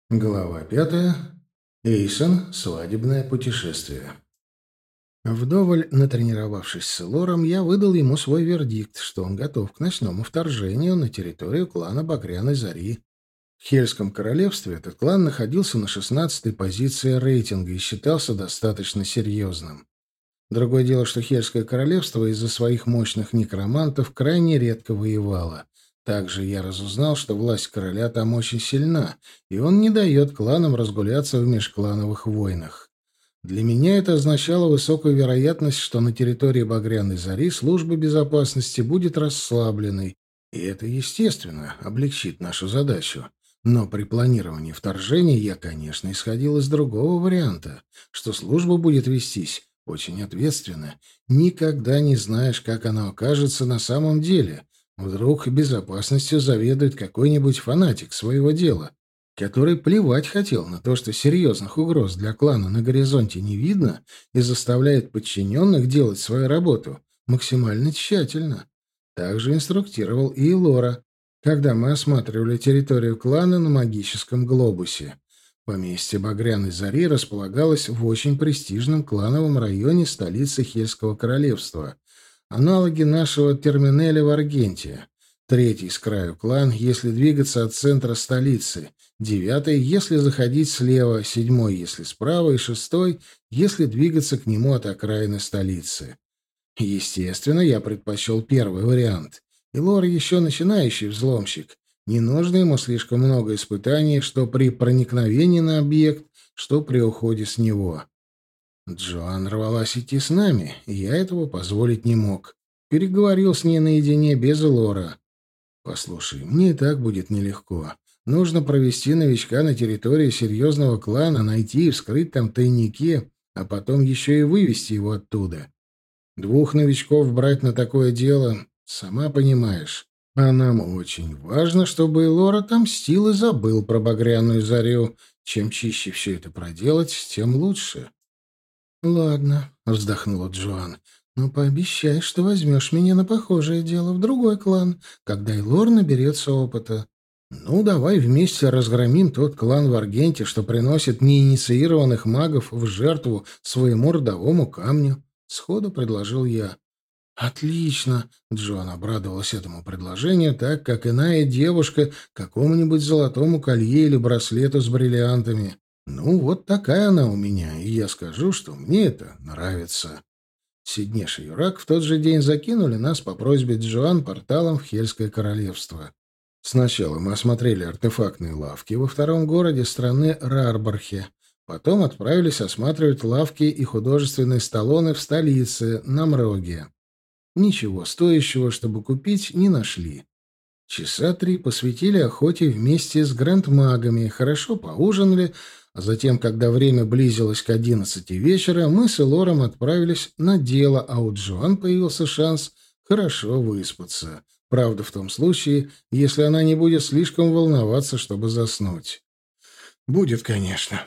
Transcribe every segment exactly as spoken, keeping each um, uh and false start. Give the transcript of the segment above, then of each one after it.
Глава пятая. Эйсон. Свадебное путешествие. Вдоволь натренировавшись с Элором, я выдал ему свой вердикт, что он готов к ночному вторжению на территорию клана Багряной Зари. В Хельском королевстве этот клан находился на шестнадцатой позиции рейтинга и считался достаточно серьезным. Другое дело, что Хельское королевство из-за своих мощных некромантов крайне редко воевало. Также я разузнал, что власть короля там очень сильна, и он не дает кланам разгуляться в межклановых войнах. Для меня это означало высокую вероятность, что на территории Багряной Зари служба безопасности будет расслабленной, и это, естественно, облегчит нашу задачу. Но при планировании вторжения я, конечно, исходил из другого варианта, что служба будет вестись очень ответственно. Никогда не знаешь, как она окажется на самом деле. Вдруг безопасностью заведует какой-нибудь фанатик своего дела, который плевать хотел на то, что серьезных угроз для клана на горизонте не видно, и заставляет подчиненных делать свою работу максимально тщательно. Также инструктировал и Лора, когда мы осматривали территорию клана на магическом глобусе. Поместье Багряной Зари располагалось в очень престижном клановом районе столицы Хельского королевства, аналоги нашего Терминеля в Аргенте. Третий с краю клан, если двигаться от центра столицы. Девятый, если заходить слева. Седьмой, если справа. И шестой, если двигаться к нему от окраины столицы. Естественно, я предпочел первый вариант. И Лор еще начинающий взломщик. Не нужно ему слишком много испытаний, что при проникновении на объект, что при уходе с него. Джоан рвалась идти с нами, и я этого позволить не мог. Переговорил с ней наедине без Лора. «Послушай, мне и так будет нелегко. Нужно провести новичка на территории серьезного клана, найти и вскрыть там тайники, а потом еще и вывести его оттуда. Двух новичков брать на такое дело, сама понимаешь. А нам очень важно, чтобы Лора отомстил и забыл про Багряную Зарю. Чем чище все это проделать, тем лучше». «Ладно», — вздохнула Джоан, — «но пообещай, что возьмешь меня на похожее дело в другой клан, когда Эйлор наберется опыта. Ну, давай вместе разгромим тот клан в Аргенте, что приносит неинициированных магов в жертву своему родовому камню», — сходу предложил я. «Отлично!» — Джоан обрадовалась этому предложению, так как иная девушка какому-нибудь золотому колье или браслету с бриллиантами. Ну, вот такая она у меня, и я скажу, что мне это нравится. Сиднеш и Юрак в тот же день закинули нас по просьбе Джоан порталом в Хельское королевство. Сначала мы осмотрели артефактные лавки во втором городе страны Рарбархе. Потом отправились осматривать лавки и художественные столоны в столице, на Мроге. Ничего стоящего, чтобы купить, не нашли. Часа три посвятили охоте вместе с грандмагами, хорошо поужинали, а затем, когда время близилось к одиннадцати вечера, мы с Элором отправились на дело, а у Джоан появился шанс хорошо выспаться. Правда, в том случае, если она не будет слишком волноваться, чтобы заснуть. Будет, конечно.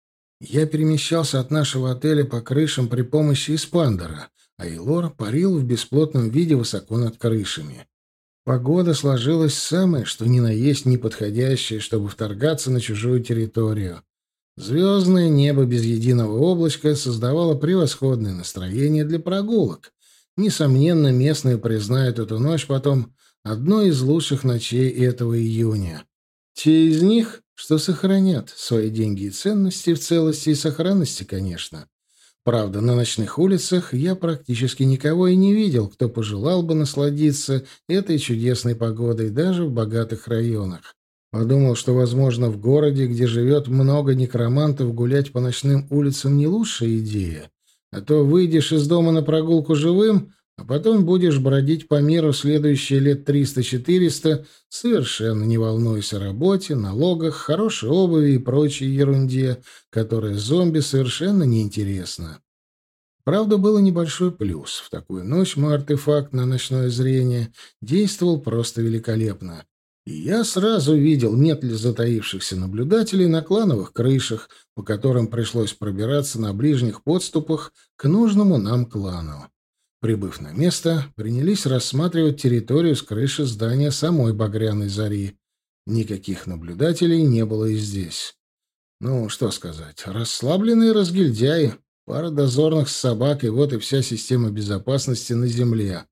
Я перемещался от нашего отеля по крышам при помощи эспандера, а Элор парил в бесплотном виде высоко над крышами. Погода сложилась самая, что ни на есть неподходящая, чтобы вторгаться на чужую территорию. Звездное небо без единого облачка создавало превосходное настроение для прогулок. Несомненно, местные признают эту ночь потом одной из лучших ночей этого июня. Те из них, что сохранят свои деньги и ценности в целости и сохранности, конечно. Правда, на ночных улицах я практически никого и не видел, кто пожелал бы насладиться этой чудесной погодой даже в богатых районах. Подумал, что, возможно, в городе, где живет много некромантов, гулять по ночным улицам не лучшая идея. А то выйдешь из дома на прогулку живым, а потом будешь бродить по миру следующие лет триста-четыреста, совершенно не волнуясь о работе, налогах, хорошей обуви и прочей ерунде, которая зомби совершенно неинтересна. Правда, был и небольшой плюс. В такую ночь мой артефакт на ночное зрение действовал просто великолепно. И я сразу видел, нет ли затаившихся наблюдателей на клановых крышах, по которым пришлось пробираться на ближних подступах к нужному нам клану. Прибыв на место, принялись рассматривать территорию с крыши здания самой Багряной Зари. Никаких наблюдателей не было и здесь. Ну, что сказать, расслабленные разгильдяи, пара дозорных с собак, и вот и вся система безопасности на земле.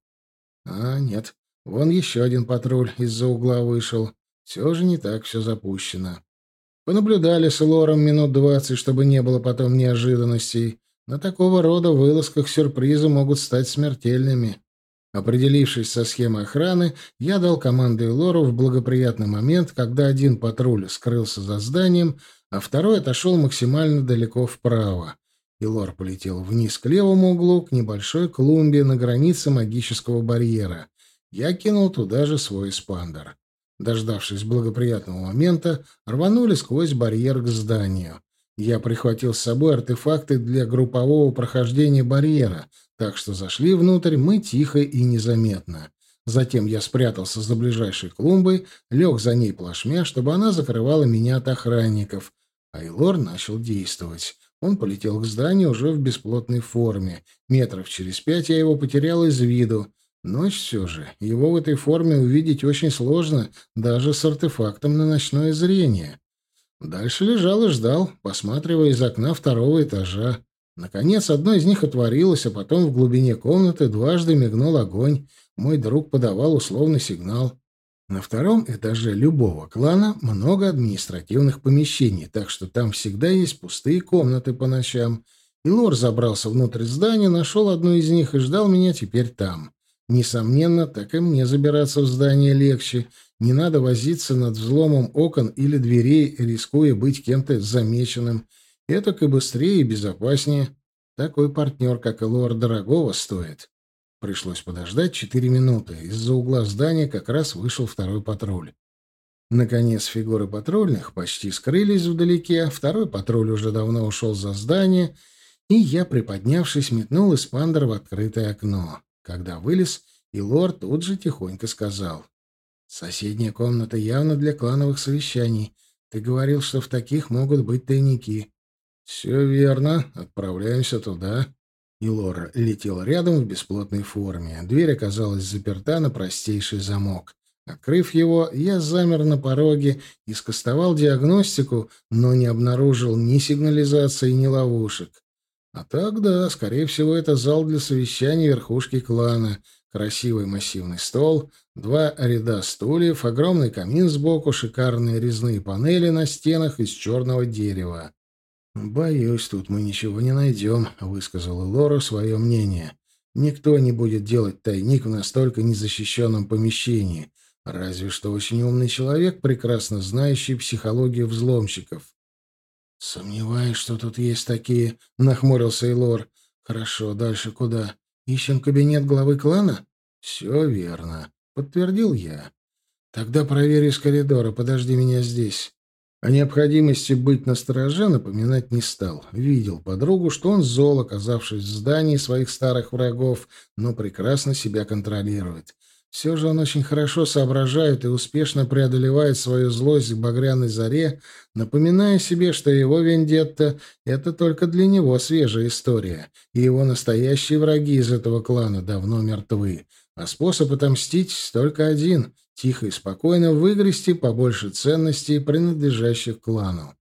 А, нет, вон еще один патруль из-за угла вышел. Все же не так все запущено. Понаблюдали с Лором минут двадцать, чтобы не было потом неожиданностей. На такого рода вылазках сюрпризы могут стать смертельными. Определившись со схемой охраны, я дал команду Лору в благоприятный момент, когда один патруль скрылся за зданием, а второй отошел максимально далеко вправо. И Лор полетел вниз к левому углу, к небольшой клумбе на границе магического барьера. Я кинул туда же свой эспандер. Дождавшись благоприятного момента, рванули сквозь барьер к зданию. Я прихватил с собой артефакты для группового прохождения барьера, так что зашли внутрь мы тихо и незаметно. Затем я спрятался за ближайшей клумбой, лег за ней плашмя, чтобы она закрывала меня от охранников. Айлор начал действовать. Он полетел к зданию уже в бесплотной форме. Метров через пять я его потерял из виду. Ночь все же. Его в этой форме увидеть очень сложно, даже с артефактом на ночное зрение. Дальше лежал и ждал, посматривая из окна второго этажа. Наконец, одно из них отворилось, а потом в глубине комнаты дважды мигнул огонь. Мой друг подавал условный сигнал. На втором этаже любого клана много административных помещений, так что там всегда есть пустые комнаты по ночам. И Лор забрался внутрь здания, нашел одну из них и ждал меня теперь там. Несомненно, так и мне забираться в здание легче. Не надо возиться над взломом окон или дверей, рискуя быть кем-то замеченным. Это и быстрее, и безопаснее. Такой партнер, как и Лор, дорогого стоит. Пришлось подождать четыре минуты. Из-за угла здания как раз вышел второй патруль. Наконец фигуры патрульных почти скрылись вдалеке, второй патруль уже давно ушел за здание, и я, приподнявшись, метнул эспандер в открытое окно. Когда вылез, и Лор тут же тихонько сказал: «Соседняя комната явно для клановых совещаний. Ты говорил, что в таких могут быть тайники». «Все верно. Отправляемся туда». И Лора летел рядом в бесплотной форме. Дверь оказалась заперта на простейший замок. Открыв его, я замер на пороге и скостовал диагностику, но не обнаружил ни сигнализации, ни ловушек. А так, да, скорее всего, это зал для совещаний верхушки клана. Красивый массивный стол, два ряда стульев, огромный камин сбоку, шикарные резные панели на стенах из черного дерева. «Боюсь, тут мы ничего не найдем», — высказала Лора свое мнение. «Никто не будет делать тайник в настолько незащищенном помещении, разве что очень умный человек, прекрасно знающий психологию взломщиков». «Сомневаюсь, что тут есть такие», — нахмурился Эйлор. «Хорошо, дальше куда? Ищем кабинет главы клана?» «Все верно», — подтвердил я. «Тогда проверь из коридора, подожди меня здесь». О необходимости быть настороже напоминать не стал. Видел подругу, что он зол, оказавшись в здании своих старых врагов, но прекрасно себя контролирует. Все же он очень хорошо соображает и успешно преодолевает свою злость к багряной заре, напоминая себе, что его вендетта — это только для него свежая история, и его настоящие враги из этого клана давно мертвы, а способ отомстить только один — тихо и спокойно выгрести побольше ценностей, принадлежащих клану.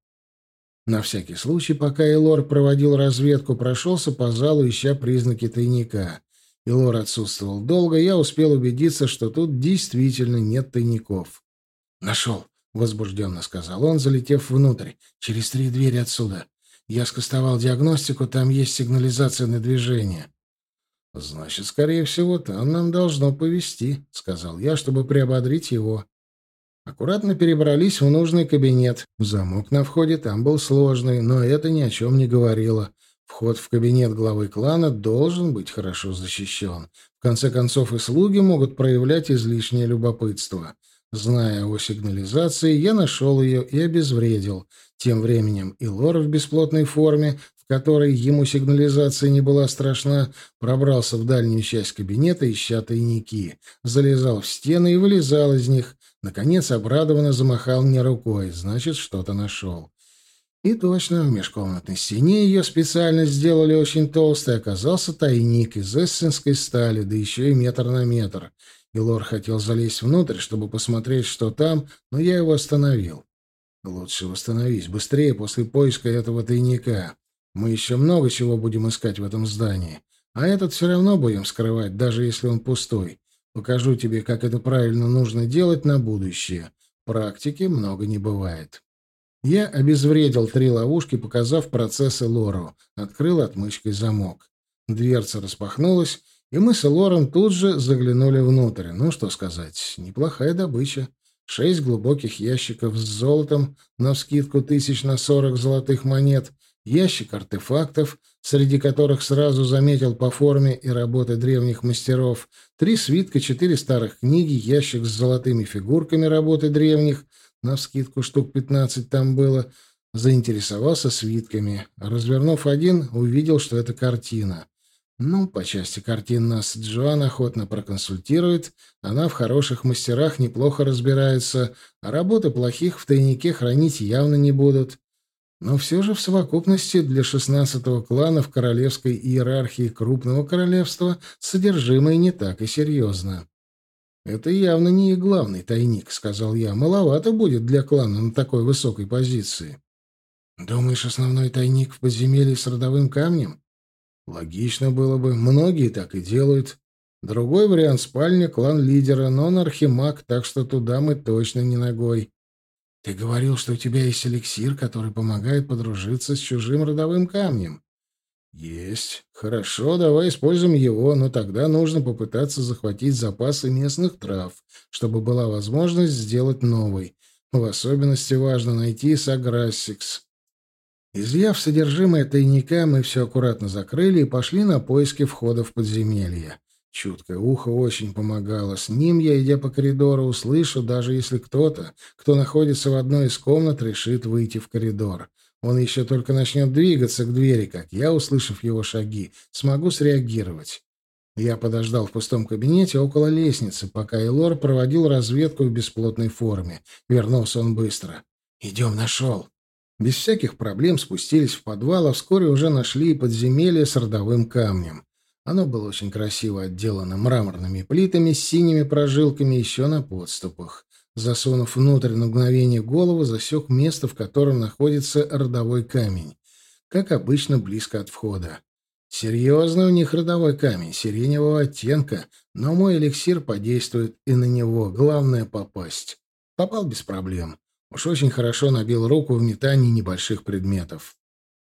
На всякий случай, пока Элор проводил разведку, прошелся по залу, ища признаки тайника. Элор отсутствовал долго, я успел убедиться, что тут действительно нет тайников. «Нашел», — возбужденно сказал он, залетев внутрь. «Через три двери отсюда. Я скостовал диагностику, там есть сигнализация на движение». «Значит, скорее всего, там нам должно повезти», — сказал я, чтобы приободрить его. Аккуратно перебрались в нужный кабинет. Замок на входе там был сложный, но это ни о чем не говорило. Вход в кабинет главы клана должен быть хорошо защищен. В конце концов, и слуги могут проявлять излишнее любопытство. Зная о сигнализации, я нашел ее и обезвредил. Тем временем и Лор в бесплотной форме, в которой ему сигнализация не была страшна, пробрался в дальнюю часть кабинета, ища тайники. Залезал в стены и вылезал из них. Наконец, обрадованно замахал мне рукой. Значит, что-то нашел. И точно, в межкомнатной стене ее специально сделали очень толстой, оказался тайник из эссенской стали, да еще и метр на метр. И Лор хотел залезть внутрь, чтобы посмотреть, что там, но я его остановил. Лучше восстановись быстрее после поиска этого тайника. Мы еще много чего будем искать в этом здании. А этот все равно будем скрывать, даже если он пустой. Покажу тебе, как это правильно нужно делать на будущее. Практики много не бывает. Я обезвредил три ловушки, показав процессы Лору. Открыл отмычкой замок. Дверца распахнулась, и мы с Лором тут же заглянули внутрь. Ну, что сказать, неплохая добыча. Шесть глубоких ящиков с золотом, навскидку тысяч на сорок золотых монет, ящик артефактов, среди которых сразу заметил по форме и работе древних мастеров, три свитка, четыре старых книги, ящик с золотыми фигурками работы древних, навскидку штук пятнадцать там было, заинтересовался свитками. Развернув один, увидел, что это картина. Ну, по части картин нас Джоан охотно проконсультирует, она в хороших мастерах неплохо разбирается, а работы плохих в тайнике хранить явно не будут. Но все же в совокупности для шестнадцатого клана в королевской иерархии крупного королевства содержимое не так и серьезно. «Это явно не их главный тайник», — сказал я. «Маловато будет для клана на такой высокой позиции». «Думаешь, основной тайник в подземелье с родовым камнем?» «Логично было бы. Многие так и делают. Другой вариант — спальня клан лидера, но он архимаг, так что туда мы точно не ногой». «Ты говорил, что у тебя есть эликсир, который помогает подружиться с чужим родовым камнем». «Есть. Хорошо, давай используем его, но тогда нужно попытаться захватить запасы местных трав, чтобы была возможность сделать новый. В особенности важно найти саграссикс». Изъяв содержимое тайника, мы все аккуратно закрыли и пошли на поиски входа в подземелье. Чуткое ухо очень помогало. С ним я, идя по коридору, услышу, даже если кто-то, кто находится в одной из комнат, решит выйти в коридор. Он еще только начнет двигаться к двери, как я, услышав его шаги, смогу среагировать. Я подождал в пустом кабинете около лестницы, пока Элор проводил разведку в бесплотной форме. Вернулся он быстро. «Идем, нашел». Без всяких проблем спустились в подвал, а вскоре уже нашли и подземелье с родовым камнем. Оно было очень красиво отделано мраморными плитами с синими прожилками еще на подступах. Засунув внутрь на мгновение голову, засек место, в котором находится родовой камень. Как обычно, близко от входа. Серьезный у них родовой камень, сиреневого оттенка, но мой эликсир подействует и на него. Главное — попасть. Попал без проблем. Уж очень хорошо набил руку в метании небольших предметов.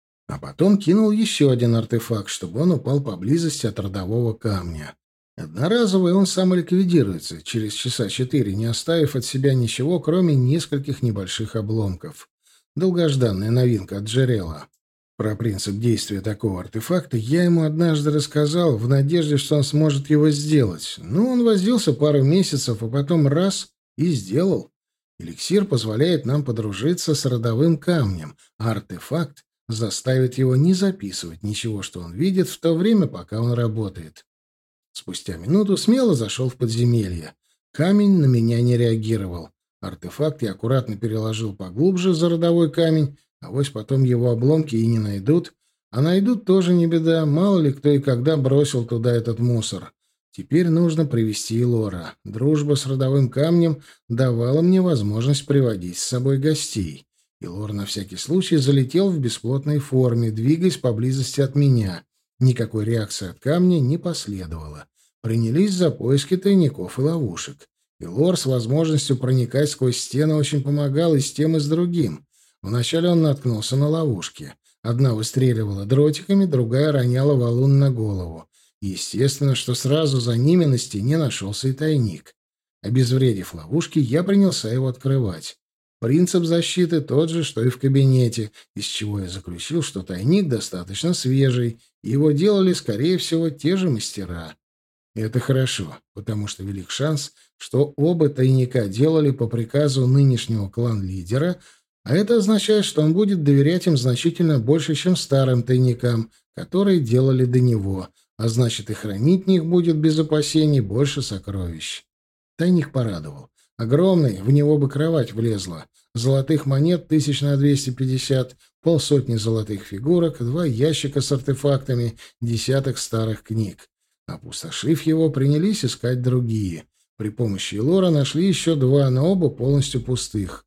А потом кинул еще один артефакт, чтобы он упал поблизости от родового камня. Одноразовый он сам ликвидируется через часа четыре, не оставив от себя ничего, кроме нескольких небольших обломков. Долгожданная новинка от Джерела. Про принцип действия такого артефакта я ему однажды рассказал, в надежде, что он сможет его сделать. Ну, он возился пару месяцев, а потом раз — и сделал. Эликсир позволяет нам подружиться с родовым камнем, а артефакт заставит его не записывать ничего, что он видит, в то время, пока он работает. Спустя минуту смело зашел в подземелье. Камень на меня не реагировал. Артефакт я аккуратно переложил поглубже за родовой камень, авось потом его обломки и не найдут. А найдут тоже не беда, мало ли кто и когда бросил туда этот мусор. Теперь нужно привести Лора. Дружба с родовым камнем давала мне возможность приводить с собой гостей. И Лор на всякий случай залетел в бесплотной форме, двигаясь поблизости от меня. Никакой реакции от камня не последовало. Принялись за поиски тайников и ловушек. И Лор с возможностью проникать сквозь стены очень помогал и с тем, и с другим. Вначале он наткнулся на ловушки. Одна выстреливала дротиками, другая роняла валун на голову. Естественно, что сразу за ними на стене нашелся и тайник. Обезвредив ловушки, я принялся его открывать. Принцип защиты тот же, что и в кабинете, из чего я заключил, что тайник достаточно свежий, и его делали, скорее всего, те же мастера. И это хорошо, потому что велик шанс, что оба тайника делали по приказу нынешнего клан-лидера, а это означает, что он будет доверять им значительно больше, чем старым тайникам, которые делали до него, а значит, и хранить в них будет без опасений больше сокровищ. Тайник порадовал. Огромный, в него бы кровать влезла. Золотых монет тысяч на двести пятьдесят, полсотни золотых фигурок, два ящика с артефактами, десяток старых книг. Опустошив его, принялись искать другие. При помощи Лора нашли еще два, но оба полностью пустых.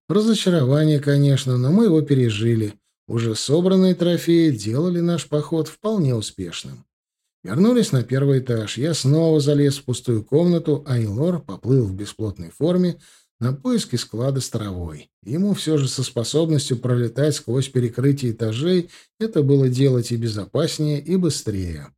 Разочарование, конечно, но мы его пережили. Уже собранные трофеи делали наш поход вполне успешным. Вернулись на первый этаж. Я снова залез в пустую комнату, а Илор поплыл в бесплотной форме на поиски склада с травой. Ему все же со способностью пролетать сквозь перекрытие этажей это было делать и безопаснее, и быстрее.